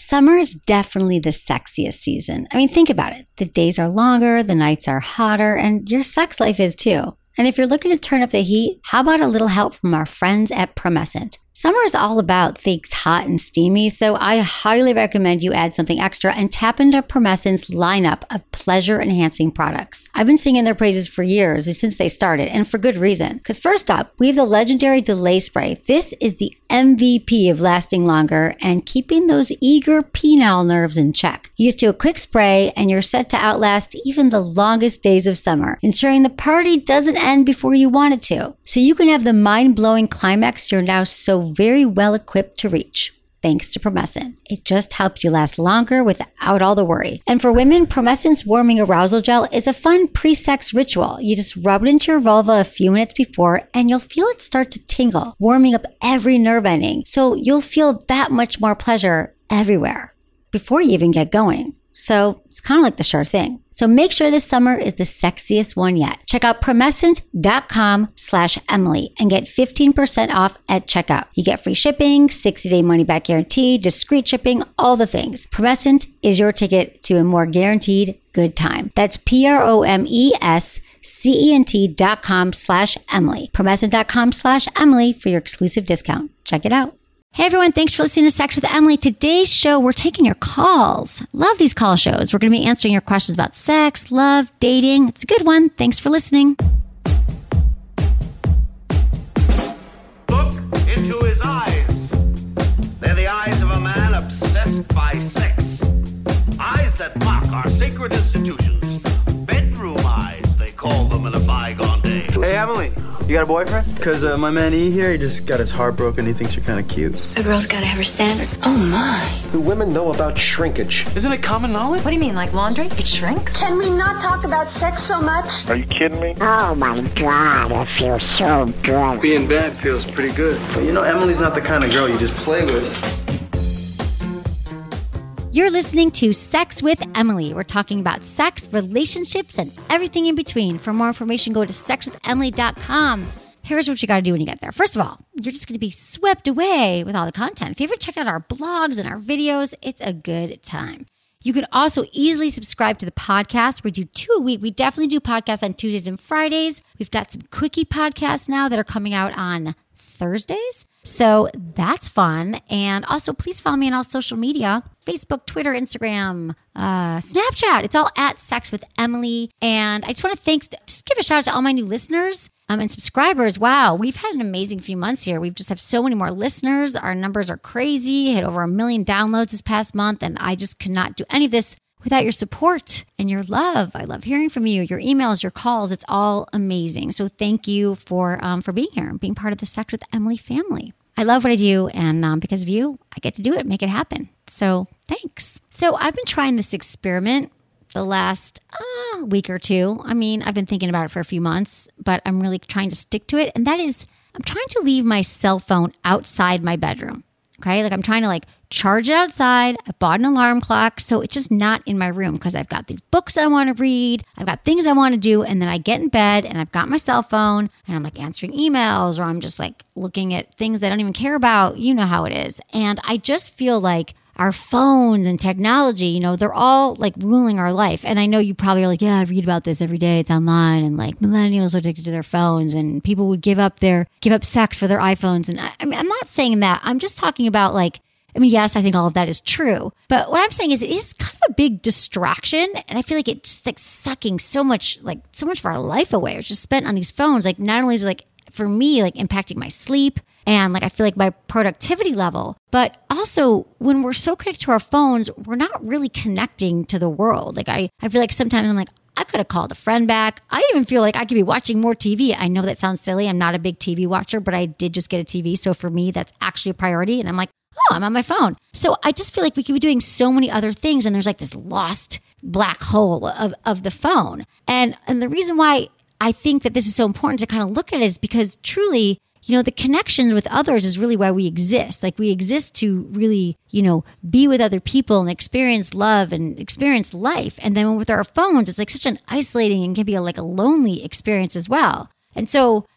Summer is definitely the sexiest season. I mean, think about it. The days are longer, the nights are hotter, and your sex life is too. And if you're looking to turn up the heat, how about a little help from our friends at Promescent? Summer is all about things hot and steamy, so I highly recommend you add something extra and tap into Promescent's lineup of pleasure-enhancing products. I've been singing their praises for years, since they started, and for good reason. Because first up, we have the legendary Delay Spray. This is the MVP of lasting longer and keeping those eager penile nerves in check. You just do a quick spray and you're set to outlast even the longest days of summer, ensuring the party doesn't end before you want it to. So you can have the mind-blowing climax you're now so very well equipped to reach. Thanks to Promescent. It just helps you last longer without all the worry. And for women, Promescent's Warming Arousal Gel is a fun pre-sex ritual. You just rub it into your vulva a few minutes before and you'll feel it start to tingle, warming up every nerve ending. So you'll feel that much more pleasure everywhere before you even get going. So it's kind of like the sure thing. So make sure this summer is the sexiest one yet. Check out Promescent.com/Emily and get 15% off at checkout. You get free shipping, 60-day money-back guarantee, discreet shipping, all the things. Promescent is your ticket to a more guaranteed good time. That's PROMESCENT.com/Emily. Promescent.com/Emily for your exclusive discount. Check it out. Hey everyone, thanks for listening to Sex with Emily. Today's show, we're taking your calls. Love these call shows. We're going to be answering your questions about sex, love, dating. It's a good one. Thanks for listening. Look into his eyes. They're the eyes of a man obsessed by sex. Eyes that mock our sacred institutions. Bedroom eyes, they call them in a bygone day. Hey Emily, you got a boyfriend? Because my man E here, he just got his heart broken. He thinks you're kind of cute. A girl's got to have her standards. Oh, my. Do women know about shrinkage? Isn't it common knowledge? What do you mean, like laundry? It shrinks? Can we not talk about sex so much? Are you kidding me? Oh my God, it feels so good. Being bad feels pretty good. But you know, Emily's not the kind of girl you just play with. You're listening to Sex with Emily. We're talking about sex, relationships, and everything in between. For more information, go to sexwithemily.com. Here's what you got to do when you get there. First of all, you're just going to be swept away with all the content. If you ever check out our blogs and our videos, it's a good time. You can also easily subscribe to the podcast. We do 2 a week. We definitely do podcasts on Tuesdays and Fridays. We've got some quickie podcasts now that are coming out on Thursdays. So that's fun. And also, please follow me on all social media, Facebook, Twitter, Instagram, Snapchat. It's all at Sex with Emily. And I just want to just give a shout out to all my new listeners and subscribers. Wow, we've had an amazing few months here. We just have so many more listeners. Our numbers are crazy. Hit over 1 million downloads this past month. And I just cannot do any of this without your support and your love. I love hearing from you, your emails, your calls. It's all amazing. So thank you for being here and being part of the Sex with Emily family. I love what I do, and because of you, I get to do it, make it happen. So thanks. So I've been trying this experiment the last week or two. I mean, I've been thinking about it for a few months, but I'm really trying to stick to it. And that is, I'm trying to leave my cell phone outside my bedroom. Okay. Like I'm trying to charge it outside. I bought an alarm clock. So it's just not in my room because I've got these books I want to read. I've got things I want to do. And then I get in bed and I've got my cell phone and I'm answering emails, or I'm just looking at things I don't even care about. You know how it is. And I just feel like our phones and technology, they're all ruling our life. And I know you probably are yeah, I read about this every day. It's online, and millennials are addicted to their phones, and people would give up sex for their iPhones. And I'm not saying that. I'm just talking about yes, I think all of that is true. But what I'm saying is it is kind of a big distraction. And I feel like it's just sucking so much of our life away. It's just spent on these phones. Not only is it for me, impacting my sleep and I feel like my productivity level, but also when we're so connected to our phones, we're not really connecting to the world. I feel like sometimes I'm I could have called a friend back. I even feel like I could be watching more TV. I know that sounds silly. I'm not a big TV watcher, but I did just get a TV. So for me, that's actually a priority. And I'm I'm on my phone. So I just feel like we could be doing so many other things. And there's this lost black hole of the phone. And the reason why I think that this is so important to kind of look at it is because truly, the connections with others is really why we exist. We exist to really, be with other people and experience love and experience life. And then with our phones, it's such an isolating and can be a lonely experience as well. And so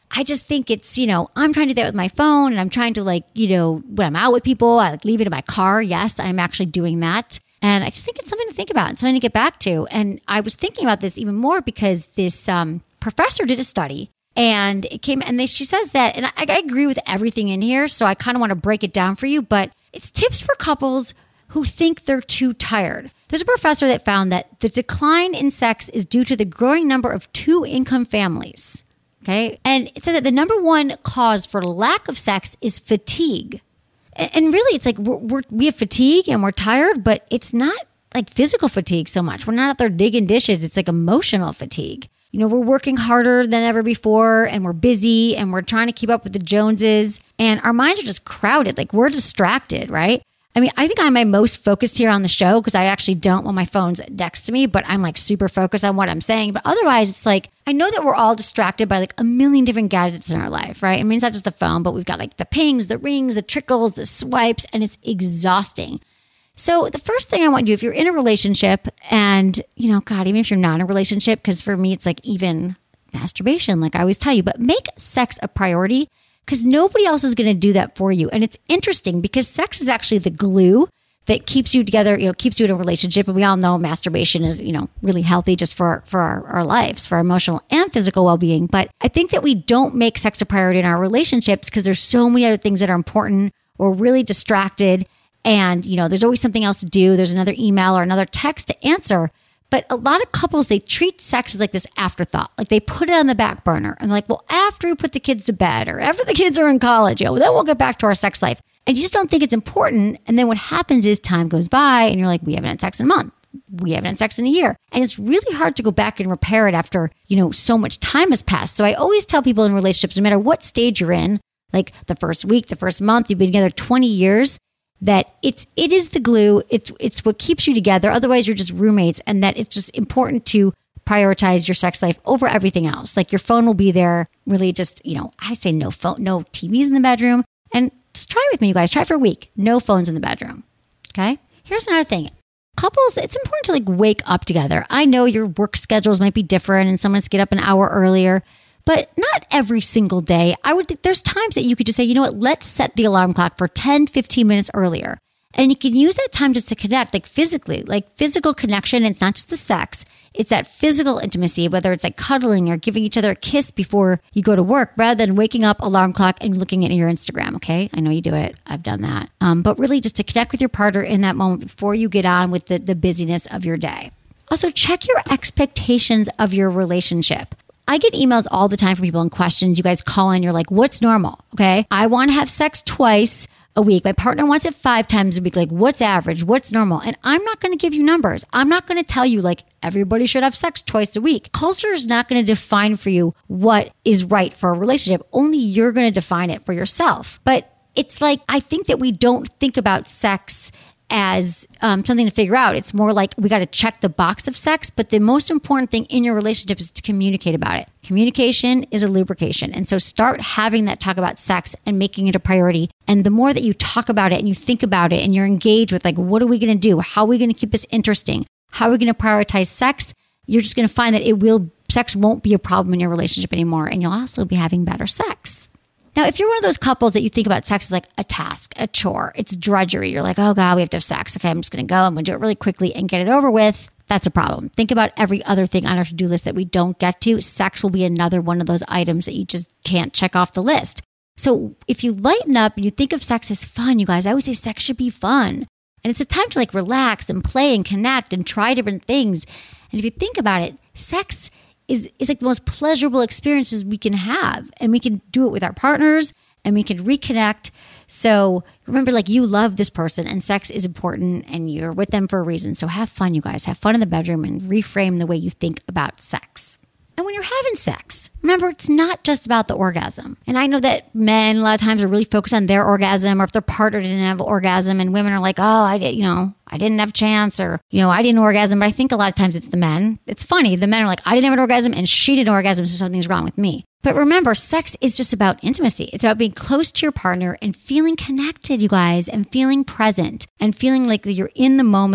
I just think it's, I'm trying to do that with my phone, and I'm trying to when I'm out with people, I leave it in my car. Yes, I'm actually doing that. And I just think it's something to think about and something to get back to. And I was thinking about this even more because this professor did a study, and it came, and she says that, and I agree with everything in here. So I kind of want to break it down for you, but it's tips for couples who think they're too tired. There's a professor that found that the decline in sex is due to the growing number of two-income families. Okay. And it says that the number one cause for lack of sex is fatigue. And really, it's like we have fatigue and we're tired, but it's not like physical fatigue so much. We're not out there digging dishes. It's like emotional fatigue. We're working harder than ever before, and we're busy, and we're trying to keep up with the Joneses, and our minds are just crowded. Like, we're distracted, right? I mean, I think I'm my most focused here on the show because I actually don't when my phone's next to me, but I'm like super focused on what I'm saying. But otherwise, it's like, I know that we're all distracted by like a million different gadgets in our life, right? I mean, it's not just the phone, but we've got like the pings, the rings, the trickles, the swipes, and it's exhausting. So the first thing I want you, if you're in a relationship and, God, even if you're not in a relationship, because for me, it's like even masturbation, like I always tell you, but make sex a priority. Because nobody else is going to do that for you. And it's interesting because sex is actually the glue that keeps you together, keeps you in a relationship. And we all know masturbation is, really healthy just for our lives, for our emotional and physical well-being. But I think that we don't make sex a priority in our relationships because there's so many other things that are important. We're really distracted. And, there's always something else to do. There's another email or another text to answer. But a lot of couples, they treat sex as like this afterthought. Like they put it on the back burner and like, well, after we put the kids to bed or after the kids are in college, then we'll get back to our sex life. And you just don't think it's important. And then what happens is time goes by and you're like, we haven't had sex in a month. We haven't had sex in a year. And it's really hard to go back and repair it after, so much time has passed. So I always tell people in relationships, no matter what stage you're in, like the first week, the first month, you've been together 20 years, that it is the glue. It's what keeps you together. Otherwise, you're just roommates, and that it's just important to prioritize your sex life over everything else. Like your phone will be there. Really, just I say no phone, no TVs in the bedroom, and just try it with me, you guys. Try it for a week. No phones in the bedroom. Okay. Here's another thing. Couples, it's important to like wake up together. I know your work schedules might be different, and someone's get up an hour earlier. But not every single day. I would think there's times that you could just say, let's set the alarm clock for 10, 15 minutes earlier. And you can use that time just to connect, like physically, like physical connection. It's not just the sex. It's that physical intimacy, whether it's like cuddling or giving each other a kiss before you go to work, rather than waking up, alarm clock, and looking at your Instagram. Okay. I know you do it. I've done that. But really just to connect with your partner in that moment before you get on with the busyness of your day. Also, check your expectations of your relationship. I get emails all the time from people and questions. You guys call in, you're like, what's normal? Okay. I want to have sex twice a week. My partner wants it 5 times a week. Like, what's average? What's normal? And I'm not going to give you numbers. I'm not going to tell you like everybody should have sex twice a week. Culture is not going to define for you what is right for a relationship. Only you're going to define it for yourself. But it's like, I think that we don't think about sex as something to figure out. It's more like we got to check the box of sex, but the most important thing in your relationship is to communicate about it. Communication is a lubrication. And so start having that talk about sex and making it a priority. And the more that you talk about it and you think about it and you're engaged with like, what are we going to do? How are we going to keep this interesting? How are we going to prioritize sex? You're just going to find that sex won't be a problem in your relationship anymore. And you'll also be having better sex. Now, if you're one of those couples that you think about sex as like a task, a chore, it's drudgery. You're like, oh God, we have to have sex. Okay, I'm just going to go. I'm going to do it really quickly and get it over with. That's a problem. Think about every other thing on our to-do list that we don't get to. Sex will be another one of those items that you just can't check off the list. So if you lighten up and you think of sex as fun, you guys, I always say sex should be fun. And it's a time to like relax and play and connect and try different things. And if you think about it, sex is like the most pleasurable experiences we can have. And we can do it with our partners and we can reconnect. So remember, like, you love this person and sex is important and you're with them for a reason. So have fun, you guys. Have fun in the bedroom and reframe the way you think about sex. And when you're having sex, remember, it's not just about the orgasm. And I know that men a lot of times are really focused on their orgasm, or if their partner didn't have an orgasm, and women are like, oh, I didn't have a chance, or, I didn't orgasm. But I think a lot of times it's the men. It's funny. The men are like, I didn't have an orgasm and she didn't orgasm, so something's wrong with me. But remember, sex is just about intimacy. It's about being close to your partner and feeling connected, you guys, and feeling present and feeling like you're in the moment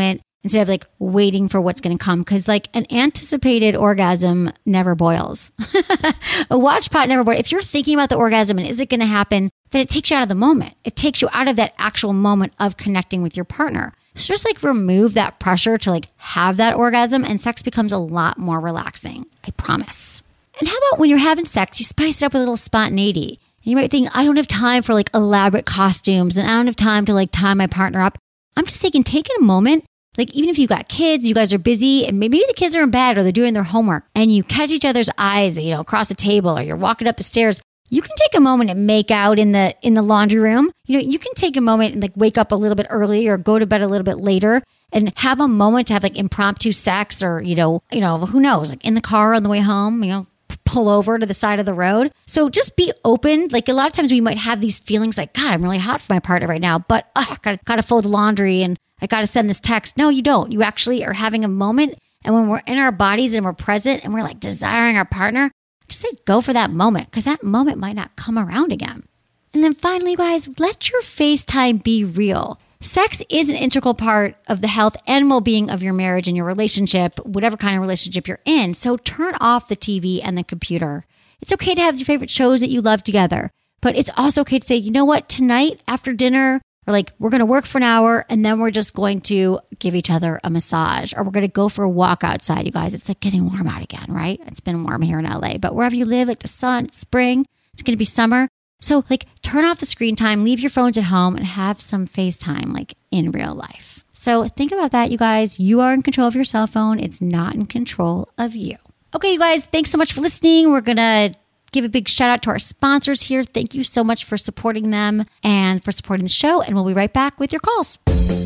instead of like waiting for what's going to come. Because like an anticipated orgasm never boils. A watch pot never boils. If you're thinking about the orgasm and is it going to happen, then it takes you out of the moment. It takes you out of that actual moment of connecting with your partner. So just like remove that pressure to like have that orgasm and sex becomes a lot more relaxing. I promise. And how about when you're having sex, you spice it up with a little spontaneity. And you might think, I don't have time for like elaborate costumes and I don't have time to like tie my partner up. I'm just thinking, taking a moment, like even if you've got kids, you guys are busy and maybe the kids are in bed or they're doing their homework and you catch each other's eyes, you know, across the table or you're walking up the stairs. You can take a moment and make out in the laundry room. You know, you can take a moment and like wake up a little bit early or go to bed a little bit later and have a moment to have like impromptu sex or, you know, who knows, like in the car on the way home, you know, pull over to the side of the road. So just be open. Like a lot of times we might have these feelings like, God, I'm really hot for my partner right now, but I gotta fold the laundry and I gotta send this text. No, you don't. You actually are having a moment. And when we're in our bodies and we're present and we're like desiring our partner, just say go for that moment because that moment might not come around again. And then finally, you guys, let your FaceTime be real. Sex is an integral part of the health and well-being of your marriage and your relationship, whatever kind of relationship you're in. So turn off the TV and the computer. It's okay to have your favorite shows that you love together, but it's also okay to say, you know what, tonight after dinner, or like we're going to work for an hour and then we're just going to give each other a massage or we're going to go for a walk outside, you guys. It's like getting warm out again, right? It's been warm here in LA, but wherever you live, like the sun, it's spring, it's going to be summer. So like turn off the screen time, leave your phones at home and have some FaceTime like in real life. So think about that, you guys. You are in control of your cell phone. It's not in control of you. Okay, you guys, thanks so much for listening. We're going to give a big shout out to our sponsors here. Thank you so much for supporting them and for supporting the show. And we'll be right back with your calls.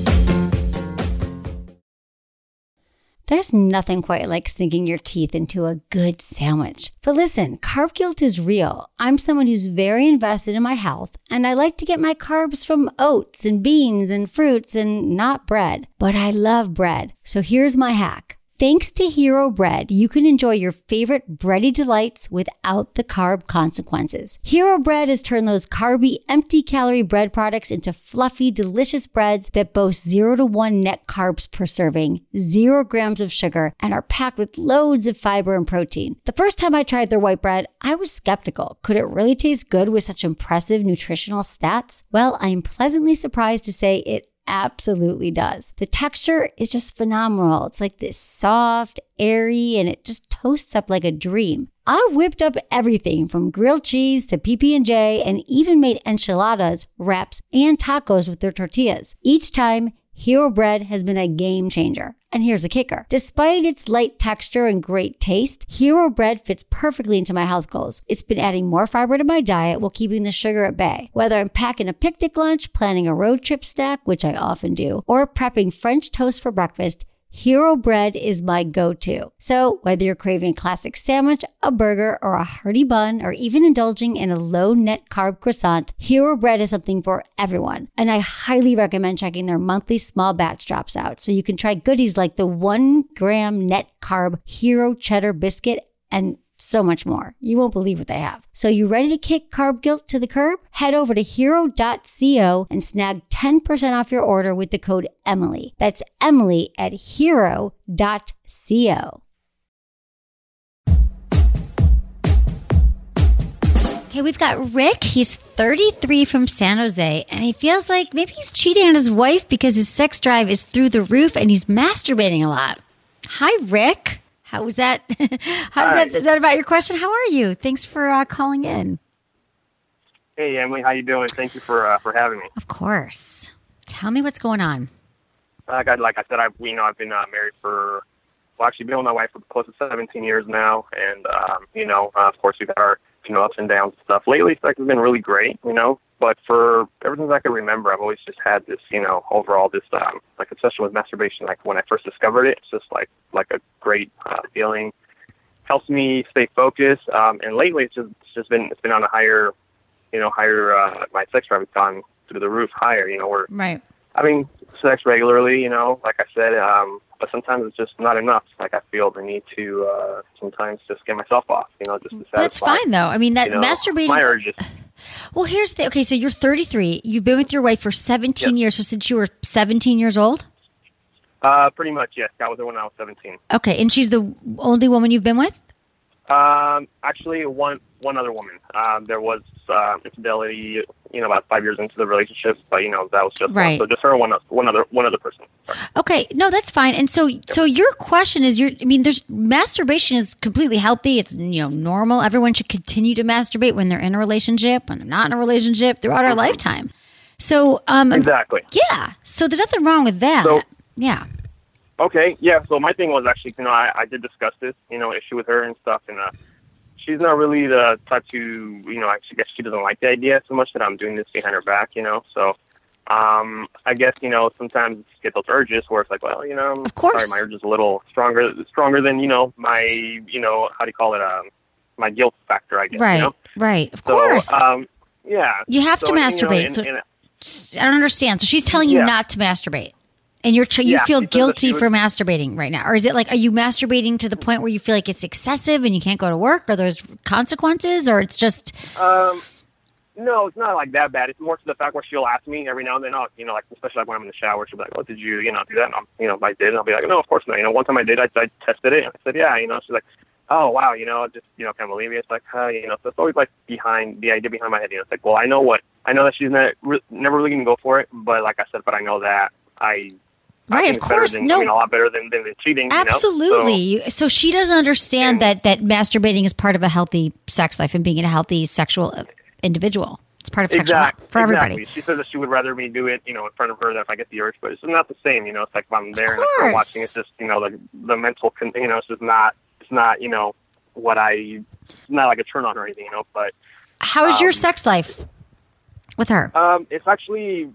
There's nothing quite like sinking your teeth into a good sandwich. But listen, carb guilt is real. I'm someone who's very invested in my health, and I like to get my carbs from oats and beans and fruits and not bread. But I love bread. So here's my hack. Thanks to Hero Bread, you can enjoy your favorite bready delights without the carb consequences. Hero Bread has turned those carby, empty-calorie bread products into fluffy, delicious breads that boast 0 to 1 net carbs per serving, 0 grams of sugar, and are packed with loads of fiber and protein. The first time I tried their white bread, I was skeptical. Could it really taste good with such impressive nutritional stats? Well, I am pleasantly surprised to say it absolutely does. The texture is just phenomenal. It's like this soft, airy, and it just toasts up like a dream. I've whipped up everything from grilled cheese to PB&J and even made enchiladas, wraps, and tacos with their tortillas. Each time, Hero Bread has been a game changer. And here's the kicker. Despite its light texture and great taste, Hero Bread fits perfectly into my health goals. It's been adding more fiber to my diet while keeping the sugar at bay. Whether I'm packing a picnic lunch, planning a road trip snack, which I often do, or prepping French toast for breakfast, Hero Bread is my go-to. So whether you're craving a classic sandwich, a burger, or a hearty bun, or even indulging in a low-net carb croissant, Hero Bread is something for everyone. And I highly recommend checking their monthly small batch drops out so you can try goodies like the 1 gram net carb Hero Cheddar Biscuit and so much more. You won't believe what they have. So you ready to kick carb guilt to the curb? Head over to hero.co and snag 10% off your order with the code Emily. That's Emily at hero.co. Okay, we've got Rick. He's 33 from San Jose, and he feels like maybe he's cheating on his wife because his sex drive is through the roof and he's masturbating a lot. Hi, Rick. How was that? Is that about your question? How are you? Thanks for calling in. Hey, Emily, how you doing? Thank you for having me. Of course. Tell me what's going on. Like I said, I've been married for, actually been with my wife for close to 17 years now, and of course we've had our ups and downs and stuff. Lately, sex has been really great, but for ever since I can remember, I've always just had this, overall this like obsession with masturbation. Like when I first discovered it, it's just like a great feeling. Helps me stay focused. And lately, it's been on a higher, my sex drive has gone through the roof higher. We're right. having sex regularly. Like I said, but sometimes it's just not enough. Like I feel the need to sometimes just get myself off. Just to satisfy. That's fine though. I mean that masturbating. My urges. Well, here's the okay. So you're 33. You've been with your wife for 17 years. So since you were 17 years old. Pretty much, yes. Got with her when I was 17. Okay, and she's the only woman you've been with? Actually, one other woman. There was infidelity, about 5 years into the relationship, but that was just right. one. So just her, one other person. Sorry. Okay, no, that's fine. And so your question is, there's masturbation is completely healthy. It's normal. Everyone should continue to masturbate when they're in a relationship, when they're not in a relationship, throughout our lifetime. So exactly. Yeah. So there's nothing wrong with that. So, yeah. Okay. Yeah. So my thing was actually, I did discuss this, issue with her and stuff, and she's not really the type to, I guess she doesn't like the idea so much that I'm doing this behind her back, So, I guess, sometimes you get those urges where it's like, well, of course. Sorry, my urge is a little stronger than, my, how do you call it? My guilt factor, I guess. Right. Right. Of course. Yeah. You have to masturbate. I don't understand. So she's telling you not to masturbate. And you feel guilty for masturbating right now? Or is it like, are you masturbating to the point where you feel like it's excessive and you can't go to work, or there's consequences, or it's just... No, it's not like that bad. It's more to the fact where she'll ask me every now and then, like, especially like when I'm in the shower, she'll be like, oh, did you, do that? And I did. And I'll be like, no, of course not. One time I did, I tested it. And I said, yeah, she's like, oh, wow, just, can't believe it. It's like, so it's always like the idea behind my head. It's like, well, I know that she's never really going to go for it. But like I said, but I know that I right, of course. A lot better than cheating. Absolutely. So she doesn't understand that masturbating is part of a healthy sex life and being a healthy sexual individual. It's part of sexual life for everybody. She says that she would rather me do it, in front of her than if I get the urge. But it's not the same. It's like if I'm there and I'm watching. It's just, the mental. It's just not. It's not. It's not like a turn on or anything. But how is your sex life with her? It's actually.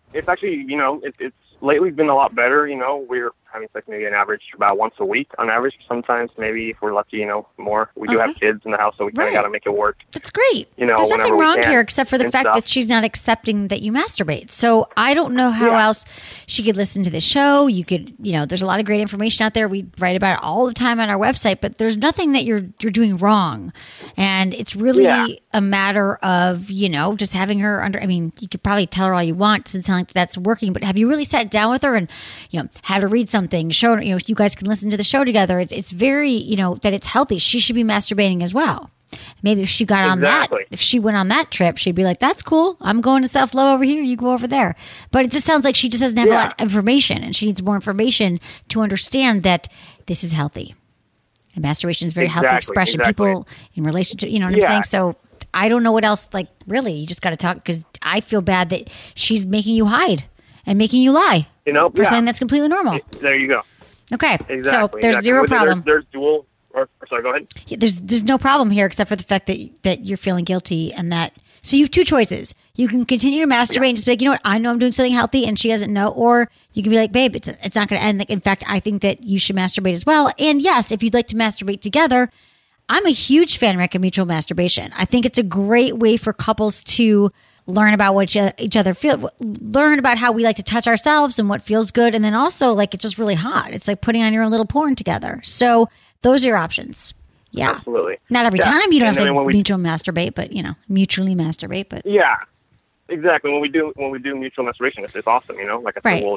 It's lately been a lot better. We're having sex maybe an average about once a week on average. Sometimes maybe if we're lucky, more. We do have kids in the house, so we kind of got to make it work. That's great. There's nothing wrong here except for the fact that she's not accepting that you masturbate. So I don't know how else she could listen to this show. You could, there's a lot of great information out there. We write about it all the time on our website, but there's nothing that you're doing wrong. And it's really a matter of, just having her under, you could probably tell her all you want. It doesn't sound like that's working, but have you really sat down with her and, had her read something, show her, you guys can listen to the show together. It's very, that it's healthy. She should be masturbating as well. Maybe if she got on that, if she went on that trip, she'd be like, that's cool. I'm going to self-love over here. You go over there. But it just sounds like she just doesn't have a lot of information, and she needs more information to understand that this is healthy. And masturbation is a very healthy expression. People in relationship, you know what I'm saying? So I don't know what else, really, you just got to talk, because I feel bad that she's making you hide and making you lie. For something that's completely normal. There you go. Okay. Exactly. So there's zero problem. There's dual, sorry, go ahead. There's no problem here except for the fact that you're feeling guilty, and that, so you have two choices. You can continue to masturbate and just be like, what, I know I'm doing something healthy and she doesn't know, or you can be like, babe, it's not going to end. In fact, I think that you should masturbate as well. And yes, if you'd like to masturbate together, I'm a huge fan, Rick, of mutual masturbation. I think it's a great way for couples to learn about what each other feel, learn about how we like to touch ourselves and what feels good. And then also, it's just really hot. It's like putting on your own little porn together. So those are your options. Yeah. Absolutely. Not every time. You don't have to mutual masturbate, but, mutually masturbate. But yeah, exactly. When we do mutual masturbation, it's awesome, Like I said, we'll,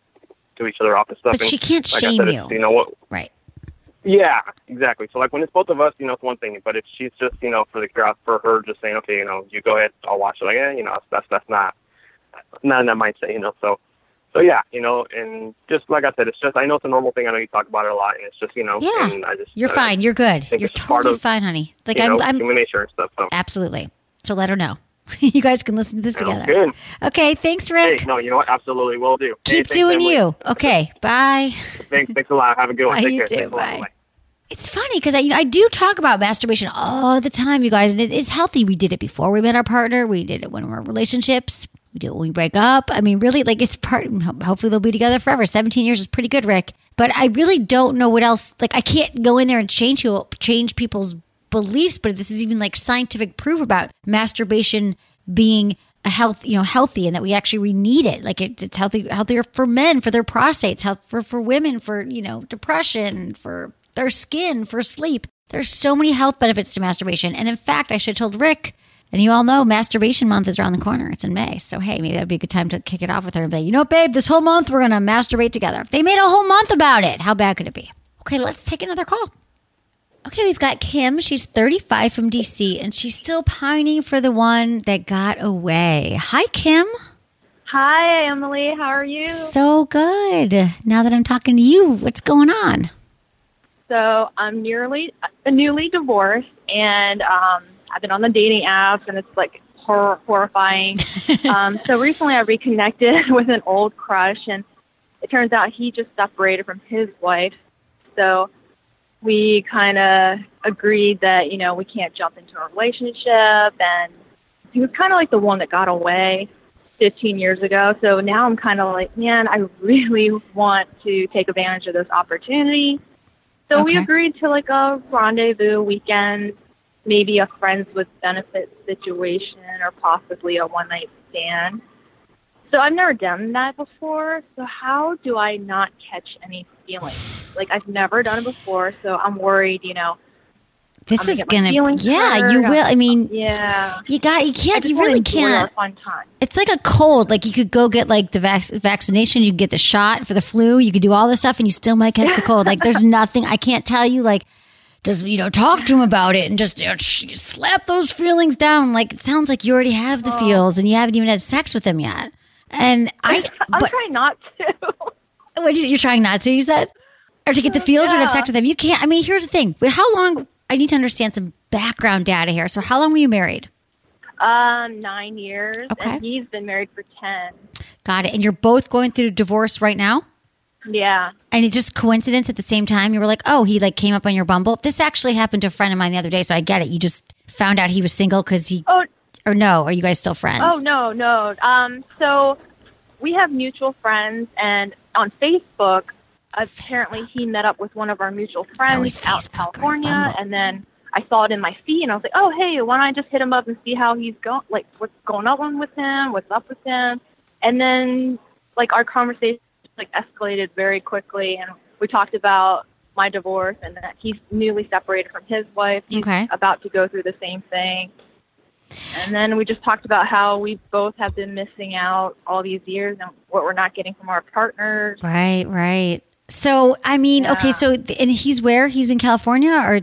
do each other off and stuff. But she can't shame you. Right. Yeah, exactly. So when it's both of us, it's one thing. But if she's just, for her just saying, okay, you go ahead, I'll watch it. That's not in that mindset, So yeah, and just like I said, it's just, I know it's a normal thing. I know you talk about it a lot, and it's just, and I just, you're fine. You're good. You're totally fine, honey. I'm human nature and stuff. So. Absolutely. So let her know. You guys can listen to this together. Good. Okay. Thanks, Rick. Hey, no, you know what? Absolutely. Will do. Keep doing you. Okay. Bye. Thanks a lot. Have a good one. Bye, you too. Bye. It's funny because I do talk about masturbation all the time, you guys, and it is healthy. We did it before we met our partner. We did it when we were in relationships. We do it when we break up. Really, it's part. Hopefully, they'll be together forever. 17 years is pretty good, Rick. But I really don't know what else. I can't go in there and change people's beliefs. But this is even scientific proof about masturbation being healthy, and that we need it. It's healthier for men, for their prostates, for women, for depression, for their skin, for sleep. There's so many health benefits to masturbation. And in fact, I should have told Rick And you all know Masturbation Month is around the corner. It's in May. So, hey, maybe that'd be a good time to kick it off with her and be, you know what, babe, this whole month we're going to masturbate together. They made a whole month about it. How bad could it be? Okay, let's take another call. Okay, we've got Kim. She's 35 from DC, and she's still pining for the one that got away. Hi, Kim. Hi, Emily. How are you? So good. Now that I'm talking to you, what's going on? So I'm newly divorced, and I've been on the dating apps, and it's like horrifying. So recently I reconnected with an old crush, and it turns out he just separated from his wife. So we kind of agreed that, you know, we can't jump into a relationship, and he was kind of like the one that got away 15 years ago. So now I'm kind of like, man, I really want to take advantage of this opportunity. So we agreed to like a rendezvous weekend, maybe a friends with benefits situation, or possibly a one-night stand. So I've never done that before. So how do I not catch any feelings? Like, I've never done it before, so I'm worried, you know. This is gonna, yeah, you will. I mean, yeah, you really can't. Fun time. It's like a cold. Like, you could go get like the vaccination, you could get the shot for the flu, you could do all this stuff, and you still might catch the cold. Like, there's nothing. I can't tell you. Like, just, you know, talk to him about it and just, you know, slap those feelings down. Like, it sounds like you already have the feels, and you haven't even had sex with him yet. And I'm trying not to. What, you're trying not to? You said, or to get the feels, or to have sex with him? You can't. I mean, here's the thing. How long? I need to understand some background data here. So how long were you married? 9 years. Okay. And he's been married for 10. Got it. And you're both going through divorce right now? Yeah. And it's just coincidence at the same time? You were like, oh, he like came up on your Bumble? This actually happened to a friend of mine the other day, so I get it. You just found out he was single because he... Oh. Or no? Are you guys still friends? Oh, no. So we have mutual friends, and on Facebook... Apparently, he met up with one of our mutual friends out in California, and then I saw it in my feed, and I was like, "Oh, hey, why don't I just hit him up and see how he's going? Like, what's going on with him? What's up with him?" And then, like, our conversation like escalated very quickly, and we talked about my divorce and that he's newly separated from his wife. He's about to go through the same thing. And then we just talked about how we both have been missing out all these years and what we're not getting from our partners. Right. So, I mean, okay, so, and he's where? He's in California, or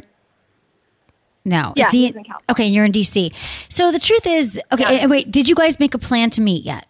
no? Yeah, he's in California. Okay, and you're in D.C. So the truth is, okay, and wait, did you guys make a plan to meet yet?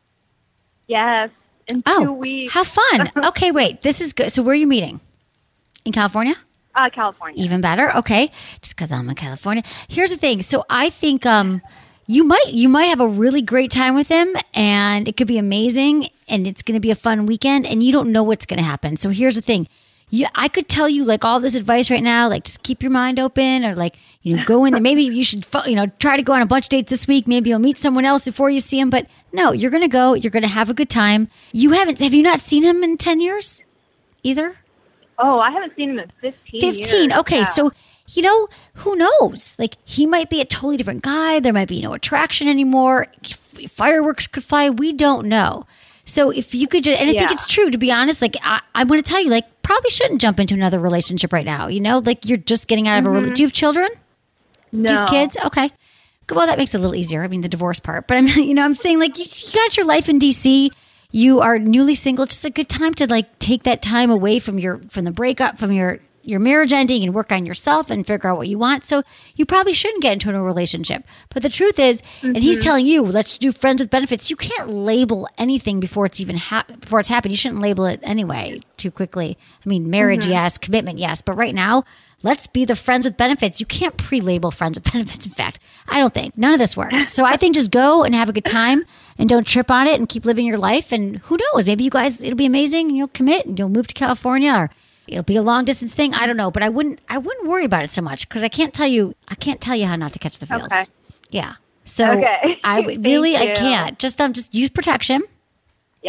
Yes, in 2 weeks. How fun. Okay, wait, this is good. So where are you meeting? In California? California. Even better. Okay, just because I'm in California. Here's the thing. So I think you might have a really great time with him, and it could be amazing, and it's going to be a fun weekend, and you don't know what's going to happen. So here's the thing. I could tell you like all this advice right now, like just keep your mind open, or like, you know, go in there. Maybe you should, you know, try to go on a bunch of dates this week. Maybe you'll meet someone else before you see him. But no, you're going to go. You're going to have a good time. Have you not seen him in 10 years either? Oh, I haven't seen him in 15 years. 15. Okay. Yeah. So, you know, who knows? Like, he might be a totally different guy. There might be no attraction anymore. Fireworks could fly. We don't know. So if you could just, and I think it's true, to be honest, like, I want to tell you, like, probably shouldn't jump into another relationship right now. You know, like, you're just getting out of a relationship. Do you have children? No. Do you have kids? Okay. Well, that makes it a little easier. I mean, the divorce part. But I'm saying, like, you got your life in DC. You are newly single. It's just a good time to, like, take that time away from the breakup, from your marriage ending, and work on yourself and figure out what you want. So you probably shouldn't get into a relationship. But the truth is, and he's telling you, let's do friends with benefits. You can't label anything before it's even before it's happened. You shouldn't label it anyway too quickly. I mean, marriage, yes. Commitment, yes. But right now, let's be the friends with benefits. You can't pre-label friends with benefits. In fact, I don't think. None of this works. So I think just go and have a good time and don't trip on it and keep living your life. And who knows? Maybe you guys, it'll be amazing. And you'll commit and you'll move to California, or it'll be a long distance thing. I don't know, but I wouldn't worry about it so much, because I can't tell you how not to catch the feels. Okay. Yeah. So I would really, I can't just use protection. Yep.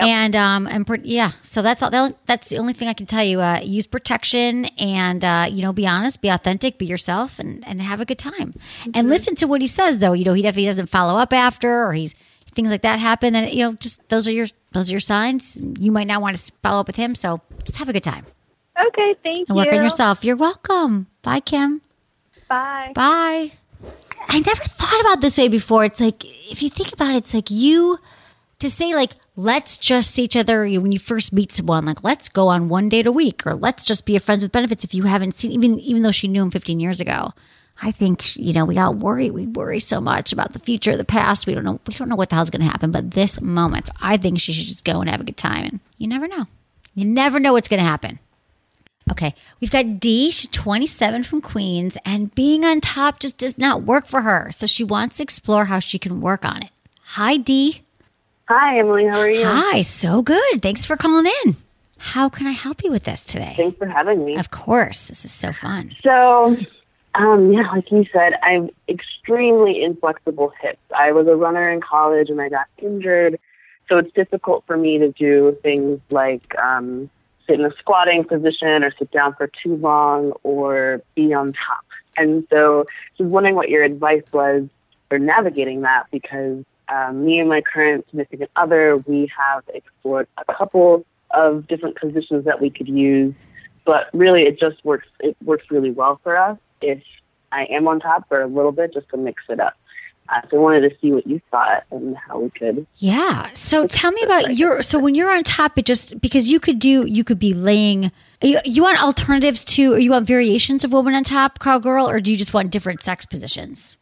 And so that's all. That's the only thing I can tell you. Use protection, and be honest, be authentic, be yourself, and have a good time. And listen to what he says, though. You know, if he doesn't follow up after, or things like that happen, then just those are your signs. You might not want to follow up with him, so just have a good time. Okay, thank you. And work on yourself. You're welcome. Bye, Kim. Bye. Bye. I never thought about it this way before. It's like, if you think about it, it's like to say like, let's just see each other when you first meet someone, like let's go on 1 date a week, or let's just be a friends with benefits if you haven't seen, even though she knew him 15 years ago. I think, we all worry. We worry so much about the future, the past. We don't know what the hell's going to happen. But this moment, I think she should just go and have a good time. And you never know. You never know what's going to happen. Okay, we've got Dee. She's 27 from Queens, and being on top just does not work for her. So she wants to explore how she can work on it. Hi, Dee. Hi, Emily. How are you? Hi, so good. Thanks for calling in. How can I help you with this today? Thanks for having me. Of course. This is so fun. So, like you said, I'm extremely inflexible hips. I was a runner in college and I got injured. So it's difficult for me to do things like sit in a squatting position or sit down for too long or be on top. And so I was wondering what your advice was for navigating that, because me and my current significant other, we have explored a couple of different positions that we could use, but really it works really well for us if I am on top for a little bit, just to mix it up. So I wanted to see what you thought and how we could. Yeah. So tell me about so when you're on top, it just, because you could be laying, you want alternatives to, or you want variations of woman on top, cowgirl, or do you just want different sex positions?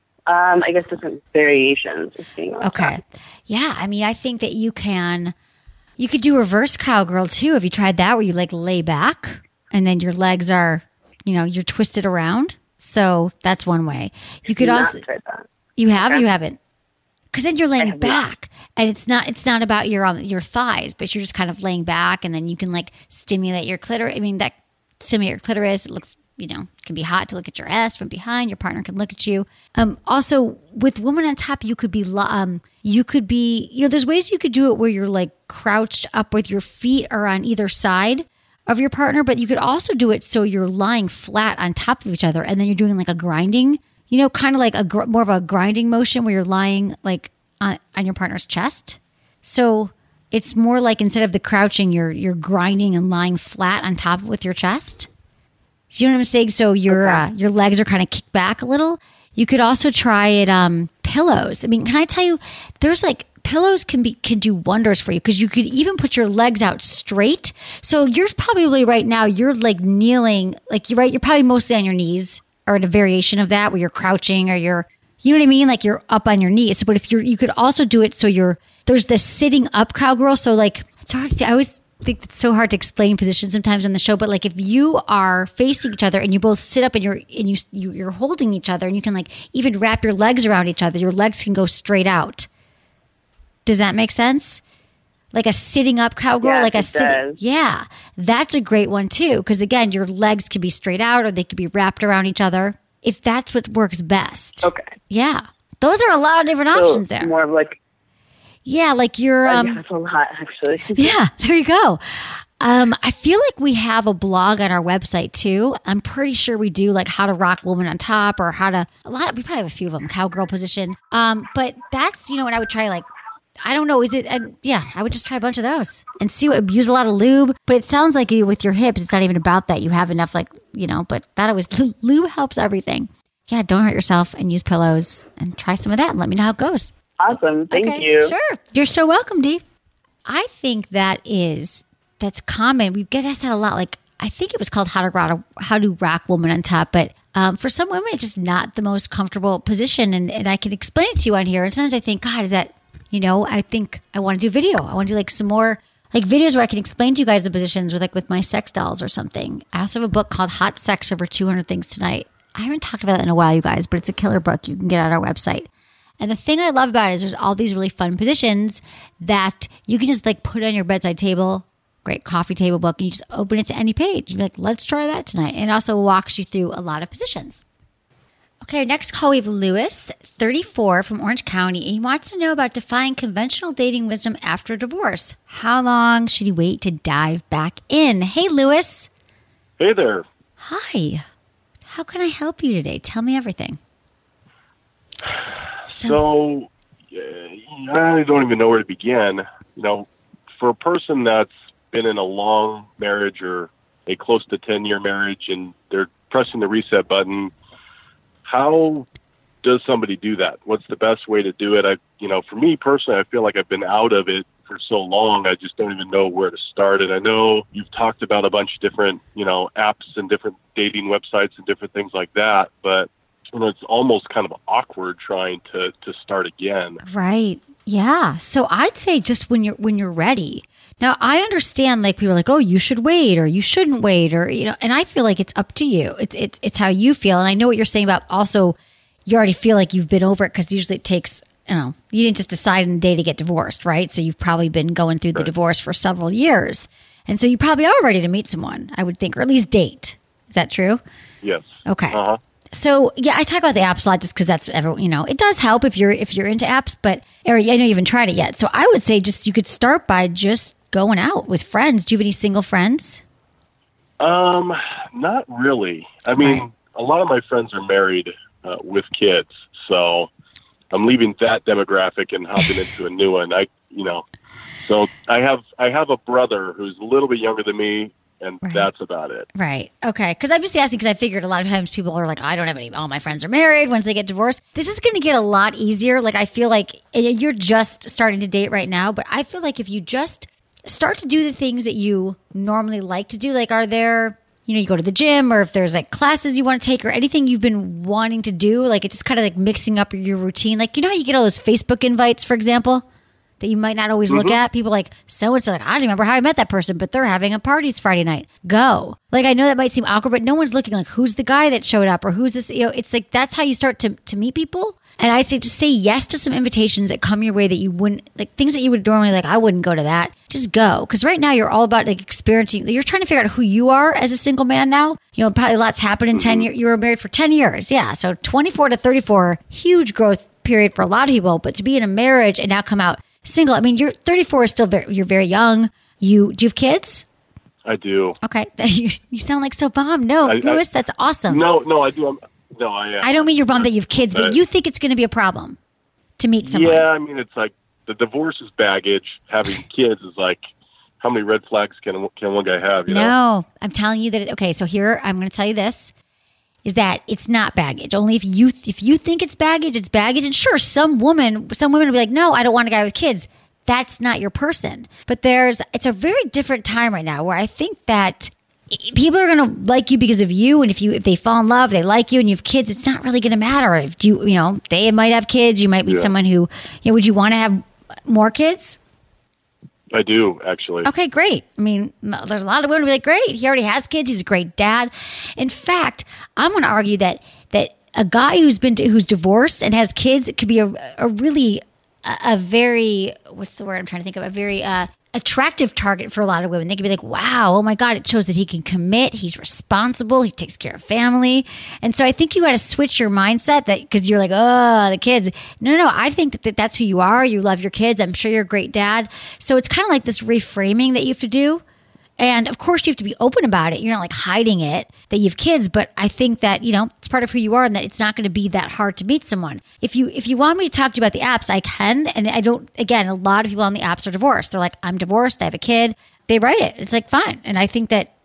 I guess different variations of being on top. Yeah. I mean, I think that you could do reverse cowgirl too. Have you tried that, where you like lay back and then your legs are, you're twisted around? So that's one way. You could also tried that. You have or you haven't? Because then you're laying back, and it's not about your thighs, but you're just kind of laying back, and then you can like stimulate your clitoris. I mean, that stimulate your clitoris. It looks, can be hot to look at your ass from behind. Your partner can look at you. Also, with woman on top, you could be, there's ways you could do it where you're like crouched up with your feet are on either side of your partner, but you could also do it so you're lying flat on top of each other, and then you're doing like a grinding, kind of like more of a grinding motion where you're lying like on your partner's chest. So it's more like, instead of the crouching, you're grinding and lying flat on top with your chest. You know what I'm saying? So your legs are kind of kicked back a little. You could also try it pillows. I mean, can I tell you, there's like pillows can do wonders for you, because you could even put your legs out straight. So you're probably right now, you're like kneeling, like you're probably mostly on your knees, or in a variation of that where you're crouching, or you know what I mean? Like you're up on your knees. But if you could also do it so there's this sitting up cowgirl. So like, it's hard to, I always think it's so hard to explain positions sometimes on the show, but like if you are facing each other and you both sit up and you're holding each other, and you can like even wrap your legs around each other, your legs can go straight out. Does that make sense? Like a sitting up cowgirl, yeah, that's a great one too. Because again, your legs can be straight out, or they could be wrapped around each other, if that's what works best. Okay. Yeah, those are a lot of different options there. More of like, yeah, like you're. That's a lot, actually. Yeah, there you go. I feel like we have a blog on our website too. I'm pretty sure we do, like how to rock woman on top, or we probably have a few of them, cowgirl position. But that's, and I would try like, I don't know. I would just try a bunch of those and use a lot of lube. But it sounds like with your hips, it's not even about that. You have enough, but that always, lube helps everything. Yeah, don't hurt yourself, and use pillows, and try some of that and let me know how it goes. Awesome. Thank you. Sure. You're so welcome, Dee. I think that's common. We get asked that a lot. Like, I think it was called How to Rock Woman on Top, but for some women, it's just not the most comfortable position. And I can explain it to you on here. And sometimes I think, God, is that, I think I want to do video. I want to do like some more like videos where I can explain to you guys the positions with my sex dolls or something. I also have a book called Hot Sex Over 200 Things Tonight. I haven't talked about that in a while, you guys, but it's a killer book. You can get it on our website. And the thing I love about it is there's all these really fun positions that you can just like put on your bedside table, great coffee table book, and you just open it to any page. You're like, let's try that tonight. And it also walks you through a lot of positions. Okay, next call, we have Lewis, 34, from Orange County. He wants to know about defying conventional dating wisdom after divorce. How long should he wait to dive back in? Hey, Lewis. Hey there. Hi. How can I help you today? Tell me everything. So I don't even know where to begin. For a person that's been in a long marriage or a close to 10-year marriage, and they're pressing the reset button, how does somebody do that? What's the best way to do it? For me personally, I feel like I've been out of it for so long, I just don't even know where to start. And I know you've talked about a bunch of different, apps and different dating websites and different things like that, but it's almost kind of awkward trying to start again. Right. Yeah. So I'd say just when you're ready. Now I understand like people are like, oh, you should wait or you shouldn't wait or, and I feel like it's up to you. It's how you feel. And I know what you're saying about also you already feel like you've been over it because usually it takes, you didn't just decide in a day to get divorced, right? So you've probably been going through the divorce for several years. And so you probably are ready to meet someone, I would think, or at least date. Is that true? Yes. Okay. Uh-huh. So yeah, I talk about the apps a lot just because that's it does help if you're into apps, but I know you haven't tried it yet. So I would say you could start by just going out with friends. Do you have any single friends? Not really. I mean, a lot of my friends are married with kids, so I'm leaving that demographic and hopping into a new one. So I have a brother who's a little bit younger than me, and that's about it. Right. Okay. Because I'm just asking because I figured a lot of times people are like, I don't have any, all my friends are married once they get divorced. This is going to get a lot easier. Like I feel like you're just starting to date right now, but I feel like if you just start to do the things that you normally like to do, like are there, you go to the gym or if there's like classes you want to take or anything you've been wanting to do, like it's just kind of like mixing up your routine. Like, how you get all those Facebook invites, for example, that you might not always look at. People like, so-and-so, like, I don't remember how I met that person, but they're having a party. It's Friday night. Go. Like, I know that might seem awkward, but no one's looking like, who's the guy that showed up or who's this? It's like, that's how you start to meet people. And I say, just say yes to some invitations that come your way that you wouldn't, like things that you would normally like, I wouldn't go to that. Just go. Because right now you're all about like experiencing, you're trying to figure out who you are as a single man now. Probably a lot's happened in 10 years. You were married for 10 years. Yeah. So 24 to 34, huge growth period for a lot of people. But to be in a marriage and now come out single, I mean, you're 34 is still you're very young. Do you have kids? I do. Okay. You sound like so bummed. No, Louis, that's awesome. No, I do. No, I am. I don't mean you're bummed that you have kids, but you think it's going to be a problem to meet someone. Yeah, I mean, it's like the divorce is baggage. Having kids is like, how many red flags can one guy have? No, I'm telling you that. Okay, so here I'm going to tell you this: is that it's not baggage. Only if you think it's baggage, it's baggage. And sure, some women will be like, no, I don't want a guy with kids. That's not your person. But it's a very different time right now where I think that people are going to like you because of you. And if they fall in love, they like you and you have kids, it's not really going to matter. If they might have kids, you might meet someone who, would you want to have more kids? I do, actually. Okay, great. I mean, there's a lot of women who be like, great, he already has kids. He's a great dad. In fact, I'm going to argue that a guy who's divorced and has kids, it could be a really, a very, what's the word I'm trying to think of? A very, attractive target for a lot of women. They could be like, wow, oh my God, it shows that he can commit. He's responsible. He takes care of family. And so I think you got to switch your mindset because you're like, oh, the kids. No. I think that's who you are. You love your kids. I'm sure you're a great dad. So it's kind of like this reframing that you have to do. And of course you have to be open about it. You're not like hiding it that you have kids, but I think that, it's part of who you are and that it's not going to be that hard to meet someone. If you want me to talk to you about the apps, I can. And I don't, again, a lot of people on the apps are divorced. They're like, I'm divorced. I have a kid. They write it. It's like, fine. And I think that,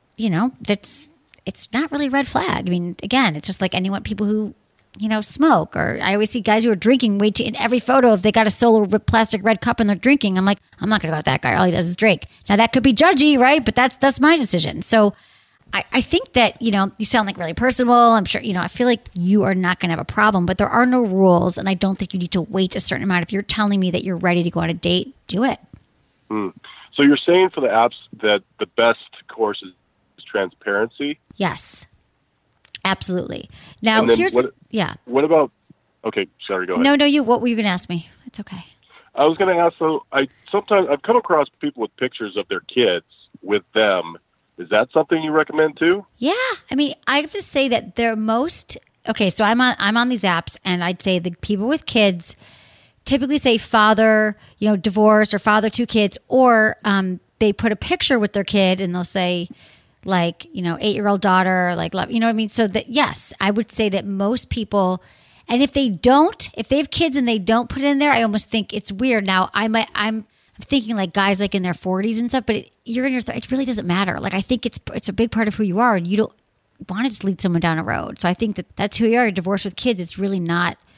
it's not really a red flag. I mean, again, it's just like people who, smoke, or I always see guys who are drinking way too, in every photo, if they got a solo plastic red cup and they're drinking, I'm like, I'm not going to go with that guy. All he does is drink. Now that could be judgy, right? But that's my decision. So I think that, you sound like really personable. I'm sure, I feel like you are not going to have a problem, but there are no rules. And I don't think you need to wait a certain amount. If you're telling me that you're ready to go on a date, do it. So you're saying for the apps that the best course is transparency? Yes. Absolutely. Now, what about? Okay, sorry. Go ahead. No. What were you going to ask me? It's okay. I was going to ask. So sometimes I've come across people with pictures of their kids with them. Is that something you recommend too? Yeah, I mean, I have to say that they're most okay. So I'm on these apps, and I'd say the people with kids typically say father, divorce, or father 2 kids, or they put a picture with their kid, and they'll say, like, 8-year-old daughter, like, love, you know what I mean? So that, yes, I would say that most people, and if they have kids and they don't put it in there, I almost think it's weird. Now, I'm thinking like guys like in their 40s and stuff, but you're in your, it really doesn't matter. Like, I think it's a big part of who you are, and you don't want to just lead someone down a road. So I think that's who you are. You're divorced with kids. It's really not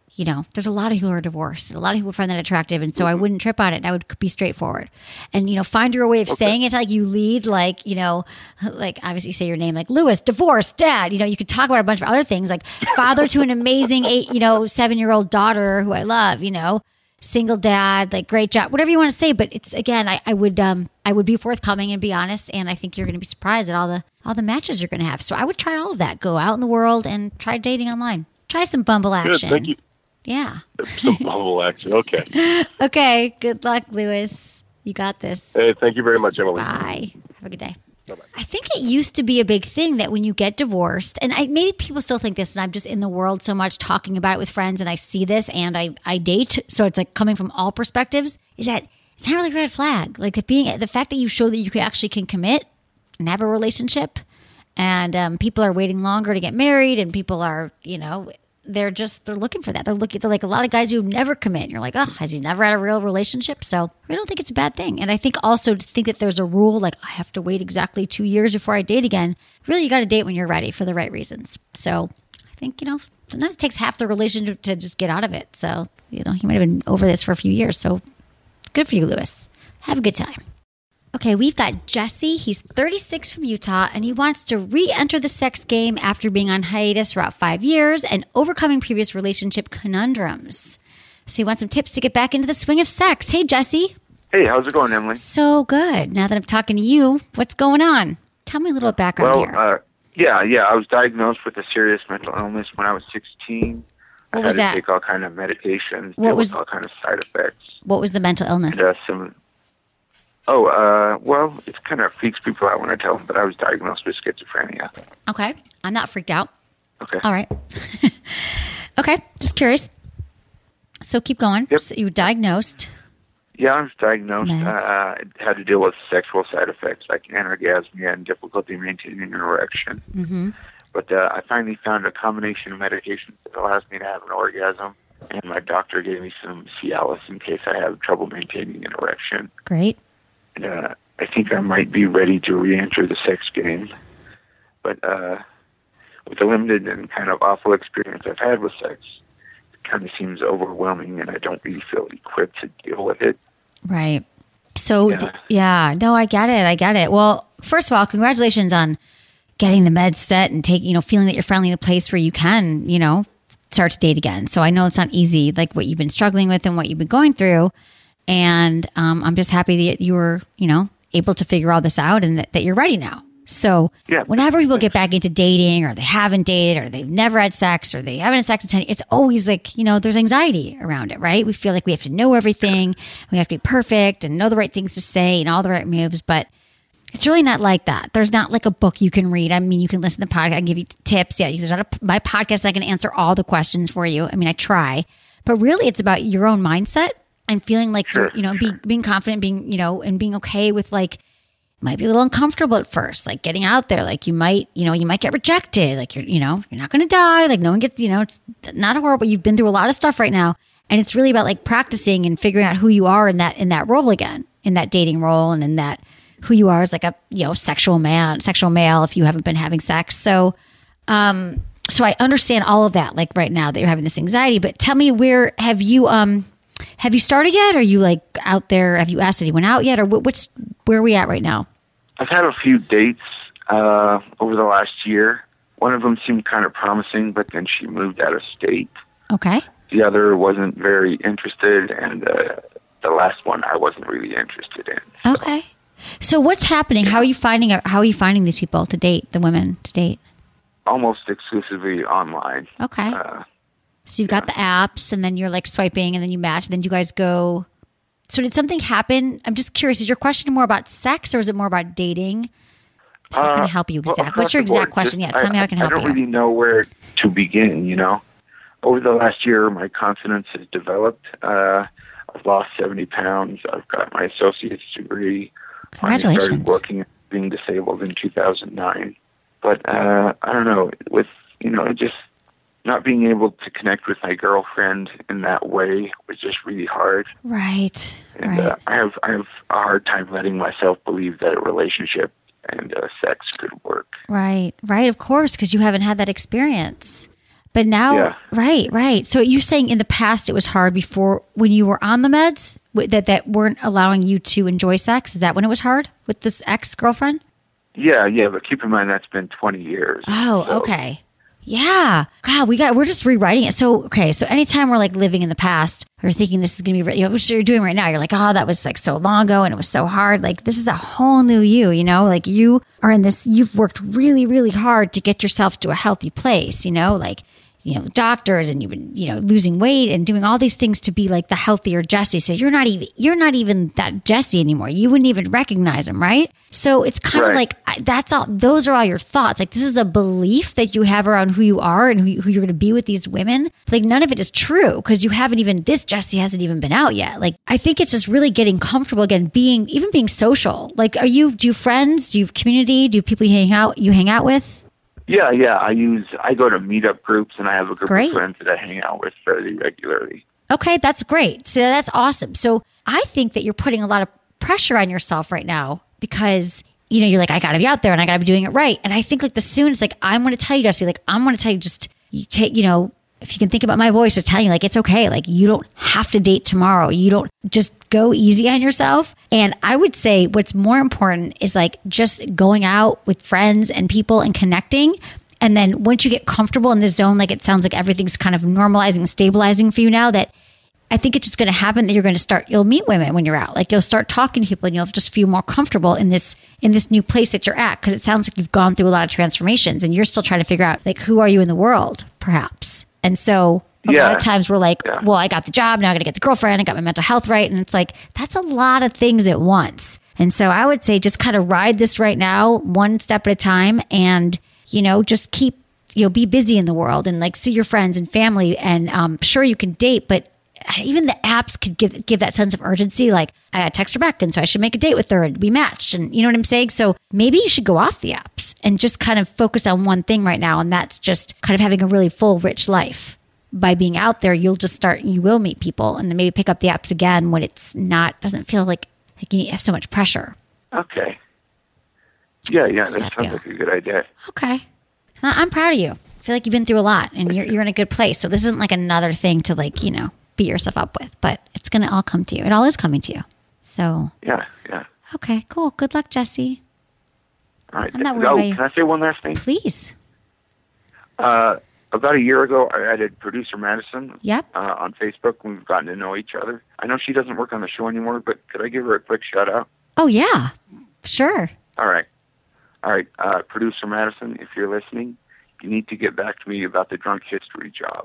You know, there's a lot of people who are divorced and a lot of people find that attractive. And so I wouldn't trip on it. I would be straightforward and, you know, find your way of saying it. Like you lead, like, you know, like obviously say your name, like Lewis, divorced, dad. You know, you could talk about a bunch of other things like father to an amazing 7-year-old daughter who I love, you know, single dad, like great job, whatever you want to say. But it's, again, I would be forthcoming and be honest. And I think you're going to be surprised at all the matches you're going to have. So I would try all of that. Go out in the world and try dating online. Try some Bumble action. Good, thank you. Yeah. Some Bumble action. Okay. Okay. Good luck, Lewis. You got this. Hey, thank you very much, Emily. Bye. Have a good day. Bye-bye. I think it used to be a big thing that when you get divorced, and maybe people still think this, and I'm just in the world so much talking about it with friends, and I see this, and I date, so it's like coming from all perspectives, is that it's not really a red flag. Like the fact that you show that you can commit and have a relationship, and people are waiting longer to get married, and people are, you know, they're looking for that. They're like a lot of guys who never commit. And you're like, oh, has he never had a real relationship? So I don't think it's a bad thing. And I think also to think that there's a rule, like I have to wait exactly 2 years before I date again. Really, you got to date when you're ready for the right reasons. So I think, you know, sometimes it takes half the relationship to just get out of it. So, you know, he might have been over this for a few years. So good for you, Lewis. Have a good time. Okay, we've got Jesse. He's 36 from Utah, and he wants to re-enter the sex game after being on hiatus for about 5 years and overcoming previous relationship conundrums. So he wants some tips to get back into the swing of sex. Hey, Jesse. Hey, how's it going, Emily? So good. Now that I'm talking to you, what's going on? Tell me a little background here. Yeah. I was diagnosed with a serious mental illness when I was 16. What was that? I had to take all kind of medications, deal with all kind of side effects. What was the mental illness? And, well, it kind of freaks people out when I tell them that I was diagnosed with schizophrenia. Okay. I'm not freaked out. Okay. All right. Okay. Just curious. So keep going. Yep. So you were diagnosed. Yeah, I was diagnosed. I had to deal with sexual side effects like anorgasmia and difficulty maintaining an erection. Mm-hmm. But I finally found a combination of medications that allows me to have an orgasm. And my doctor gave me some Cialis in case I have trouble maintaining an erection. Great. I think I might be ready to re-enter the sex game. But with the limited and kind of awful experience I've had with sex, it kind of seems overwhelming, and I don't really feel equipped to deal with it. Right. So, no, I get it. Well, first of all, congratulations on getting the meds set and feeling that you're finally in a place where you can, start to date again. So I know it's not easy, like what you've been struggling with and what you've been going through. And I'm just happy that you were, able to figure all this out and that you're ready now. So whenever people get back into dating or they haven't dated or they've never had sex or they haven't had sex in 10 years, it's always like, there's anxiety around it, right? We feel like we have to know everything. We have to be perfect and know the right things to say and all the right moves. But it's really not like that. There's not like a book you can read. I mean, you can listen to the podcast. I can give you tips. Yeah, there's not my podcast. I can answer all the questions for you. I mean, I try. But really, it's about your own mindset and feeling like you're, being confident, being, and being okay with like, might be a little uncomfortable at first, like getting out there, like you might get rejected, like you're not going to die, like no one gets, it's not horrible. You've been through a lot of stuff right now. And it's really about like practicing and figuring out who you are in that role again, in that dating role and in that who you are as like a, sexual male, if you haven't been having sex. So, so I understand all of that, like right now that you're having this anxiety, but tell me, where have you started yet? Are you like out there? Have you asked anyone out yet? Or where are we at right now? I've had a few dates over the last year. One of them seemed kind of promising, but then she moved out of state. Okay. The other wasn't very interested, and the last one I wasn't really interested in. So. Okay. So what's happening? How are you finding these people to date, the women to date? Almost exclusively online. Okay. So you've got the apps, and then you're like swiping, and then you match, and then you guys go. So did something happen? I'm just curious. Is your question more about sex, or is it more about dating? How can I help you exactly? What's your exact question? Tell me how I can help you. I don't really know where to begin, Over the last year, my confidence has developed. I've lost 70 pounds. I've got my associate's degree. Congratulations. I started working being disabled in 2009. But I don't know, with, just not being able to connect with my girlfriend in that way was just really hard. Right. And I have a hard time letting myself believe that a relationship and sex could work. Right. Of course, because you haven't had that experience. But now, right. So you're saying in the past it was hard before when you were on the meds that weren't allowing you to enjoy sex? Is that when it was hard with this ex-girlfriend? Yeah, but keep in mind that's been 20 years. Oh, so. Okay. Yeah. God, we're just rewriting it. So anytime we're like living in the past or thinking this is going to be, which you're doing right now, you're like, oh, that was like so long ago and it was so hard. Like this is a whole new you, like you are in this, you've worked really, really hard to get yourself to a healthy place, like, doctors and you've been, losing weight and doing all these things to be like the healthier Jessie. So you're not even that Jessie anymore. You wouldn't even recognize him, right? So it's kind of like, that's all, those are all your thoughts. Like this is a belief that you have around who you are and who you're going to be with these women. Like none of it is true because this Jessie hasn't even been out yet. Like I think it's just really getting comfortable again, being social. Like do you have friends? Do you have community? Do you have people you hang out with? Yeah. I go to meetup groups and I have a group of friends that I hang out with fairly regularly. Okay, that's great. So that's awesome. So I think that you're putting a lot of pressure on yourself right now because, you're like, I got to be out there and I got to be doing it right. And I think like the soon it's like, I'm going to tell you, Jessie, like, I'm going to tell you just, you take, if you can think about my voice, just telling you like, it's okay. Like you don't have to date tomorrow. You don't just go easy on yourself. And I would say what's more important is like just going out with friends and people and connecting. And then once you get comfortable in this zone, like it sounds like everything's kind of normalizing, stabilizing for you now, that I think it's just going to happen that you're going to you'll meet women when you're out. Like you'll start talking to people and you'll just feel more comfortable in this new place that you're at. Cause it sounds like you've gone through a lot of transformations and you're still trying to figure out like, who are you in the world perhaps? And so a lot of times we're like, well, I got the job. Now I got to get the girlfriend. I got my mental health right. And it's like, that's a lot of things at once. And so I would say just kind of ride this right now, one step at a time and, just keep, be busy in the world and like see your friends and family. And sure you can date, but even the apps could give that sense of urgency. Like I text her back and so I should make a date with her and we matched. And you know what I'm saying? So maybe you should go off the apps and just kind of focus on one thing right now. And that's just kind of having a really full, rich life. By being out there, you will meet people and then maybe pick up the apps again when it's doesn't feel like you have so much pressure. Okay. Yeah, that sounds like a good idea. Okay. I'm proud of you. I feel like you've been through a lot and you're in a good place. So this isn't like another thing to like, beat yourself up with, but it's going to all come to you. It all is coming to you. So. Yeah. Okay, cool. Good luck, Jessie. All right. Can I say one last thing? Please. About a year ago, I added producer Madison Yep. On Facebook. We've gotten to know each other. I know she doesn't work on the show anymore, but could I give her a quick shout out? Oh, yeah. Sure. All right. Producer Madison, if you're listening, you need to get back to me about the drunk history job.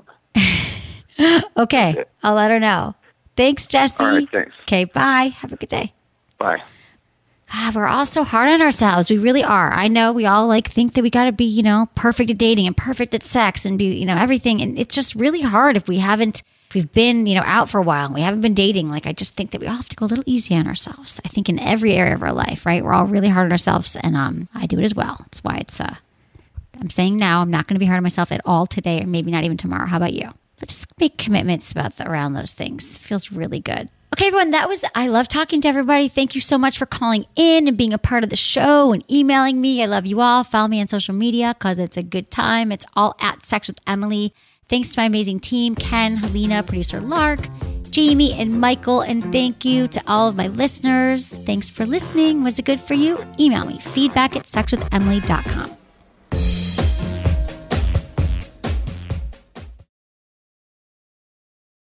Okay. I'll let her know. Thanks, Jessie. All right, thanks. Okay, bye. Have a good day. Bye. God, we're all so hard on ourselves. We really are. I know we all think that we got to be, perfect at dating and perfect at sex and be, everything. And it's just really hard if we've been, out for a while and we haven't been dating. Like, I just think that we all have to go a little easy on ourselves. I think in every area of our life, right? We're all really hard on ourselves and I do it as well. That's why I'm saying now I'm not going to be hard on myself at all today or maybe not even tomorrow. How about you? Let's just make commitments around those things. It feels really good. Okay, everyone, I love talking to everybody. Thank you so much for calling in and being a part of the show and emailing me. I love you all. Follow me on social media because it's a good time. It's all at Sex with Emily. Thanks to my amazing team, Ken, Helena, producer Lark, Jamie, and Michael. And thank you to all of my listeners. Thanks for listening. Was it good for you? Email me, feedback@sexwithemily.com.